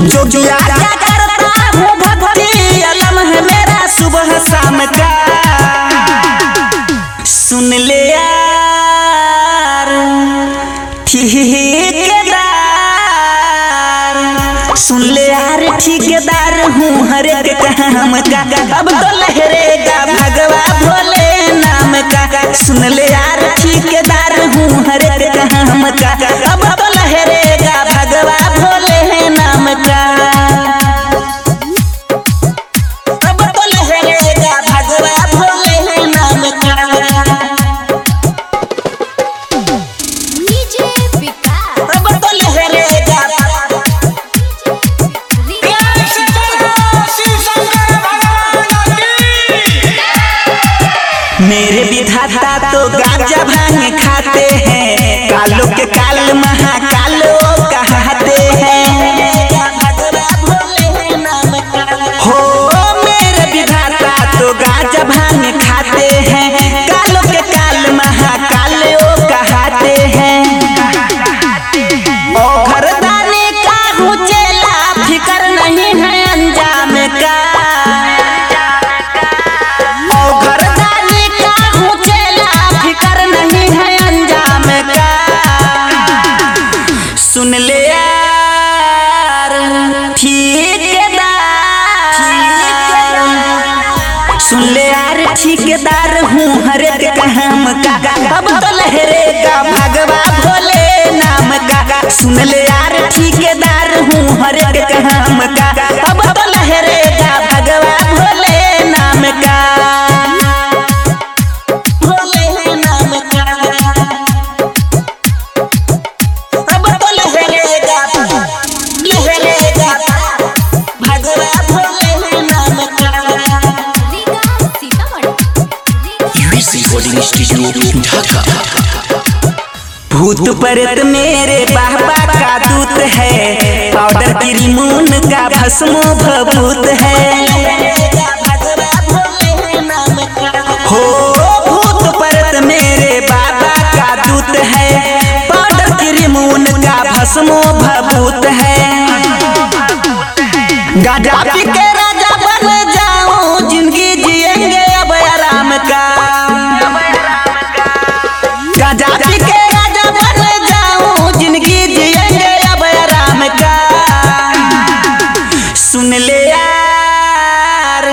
जोगिया क्या करता हूँ भक्ति अलम है मेरा सुबह शाम का। सुन ले यार ठेकेदार, सुन ले यार ठेकेदार हूँ हर एक काम का। अब तो लहरेगा भगवा भोले नाम का। सुन ले यार ठेकेदार हूँ हर एक काम का। अब तो लहरेगा भगवा भोले नाम का। अब तो लहरेगा भगवा भोले नाम का। अब तो लहरेगा मेरे विधाता तो गांजा भांग खाते हैं, कालों के काल महाकालो कहते हैं। हो मेरे विधाता तो गांजा भांग खाते हैं, कालों के काल महाकालो कहते हैं। ओ घरदानी का हूँ चेला, फिकर नहीं है अंजाम का। सुन ले यार ठेकेदार, सुन ले यार ठेकेदार हूँ हर एक काम का। अब तो लहरेगा भगवा भोले नाम का। सुन ले यार ठेकेदार हूँ हर एक काम का। अब तो लहरेगा भगवा भोले नाम का। भोले नाम का। अब तो लहरेगा लहरेगा भगवा भोले नाम का। Recording studio Dhaka. भूत प्रेत मेरे बाबा का दूत है, पाउडर क्रीमून का भस्मो भभूत है। हो भूत प्रेत मेरे बाबा का दूत है, पाउडर क्रीमून का भस्मो भभूत है। गाजा पी के राजा बन जाऊं, जिंदगी जिएंगे अब आराम का। गाजा पी के राजा बन जाऊं, जिंदगी जिएंगे अब आराम का। सुन ले यार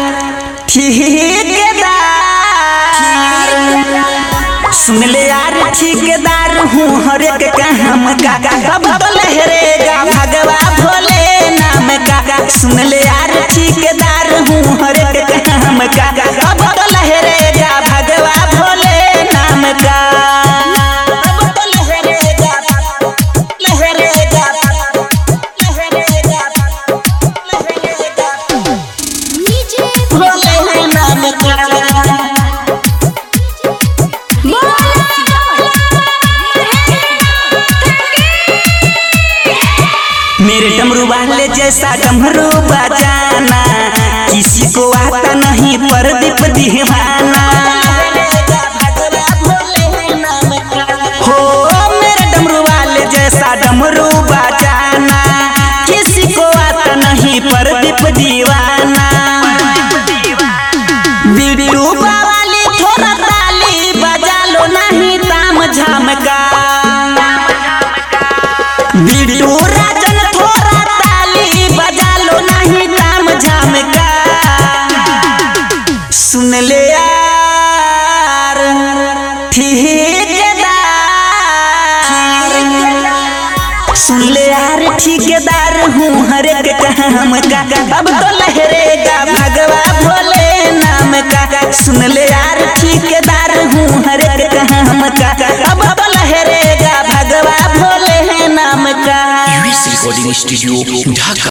ठेकेदार, सुन ले यार ठेकेदार हूँ हर एक काम का। अब तो लहरेगा भगवा भोले नाम का। सुन ले यार ठेकेदार हूँ हर एक काम का। अब तो लहरेगा भगवा भोले नाम का। अब तो लहरेगा लहरेगा लहरेगा लहरेगा भोले नाम का। मेरे डमरू वाले जैसा डमरू बजाना, किसी को आता नहीं प्रदीप दीवाना। हो मेरे डमरू वाले जैसा डमरू बजाना, किसी को आता नहीं प्रदीप दीवाना। बिट्टू बावाली थोड़ा ताली बजा लो नहीं ताम झाम का। बिट्टू राजन थोड़ा ताली बजा लो नहीं ताम झाम का। सुन ले यार ठेकेदार, सुन ले यार ठेकेदार हूँ हर एक काम का। अब तो लहरेगा भगवा भोले नाम का। सुन ले यार ठेकेदार हूँ हर एक काम का। अब तो लहरेगा भगवा भोले नाम का। रिकॉर्डिंग स्टूडियो ढाका।